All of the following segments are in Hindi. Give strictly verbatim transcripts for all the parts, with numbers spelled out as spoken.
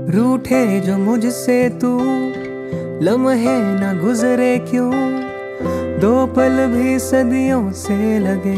रूठे जो मुझसे तू, लम्हे न गुजरे क्यों, दो पल भी सदियों से लगे।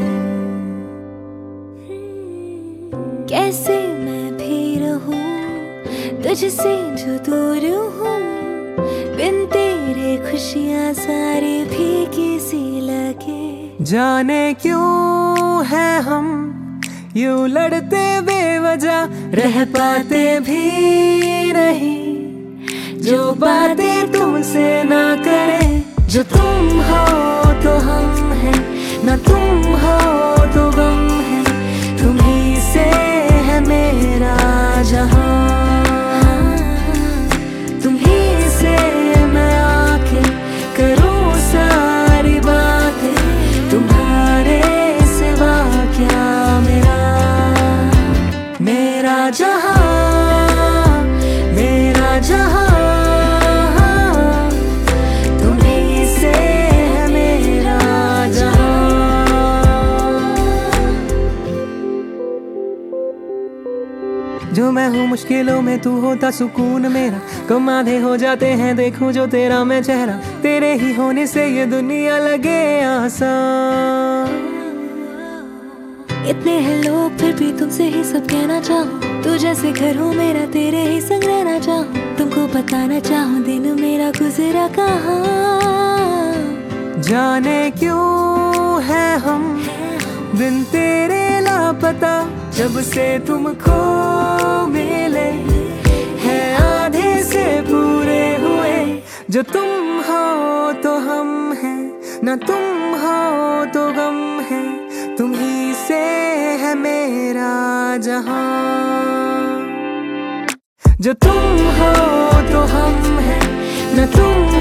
कैसे मैं भी रहूं तुझसे जो दूर हूँ, बिन तेरे खुशियाँ सारी फीकी सी लगे। जाने क्यों है हम यूं लड़ते बेवजह, रह पाते भी नहीं, जो बातें तुमसे ना करें। जो तुम हो तो हम हैं, ना तुम हो तो गम है, तुम ही से है मेरा जहां, तुम ही से मैं आके करूं सारी बातें, तुम्हारे सिवा क्या मेरा मेरा जहां, मेरा जहां जो मैं हूँ मुश्किलों में तू होता सुकून मेरा, कम आधे हो जाते हैं देखूं जो तेरा मैं चेहरा, तेरे ही होने से ये दुनिया लगे आसान। इतने हैं लोग फिर भी तुमसे ही सब कहना चाहूँ, तू जैसे घर हो मेरा तेरे ही संग रहना चाहूँ, तुमको बताना चाहूँ दिन मेरा गुजरा कहाँ। जाने क्यों है हम बिन तेरे लापता, जब से तुमको मिले हैं आधे से पूरे हुए। जो तुम हो तो हम हैं, ना तुम हो तो गम है, तुम ही से है मेरा जहां। जो तुम हो तो हम हैं, ना तुम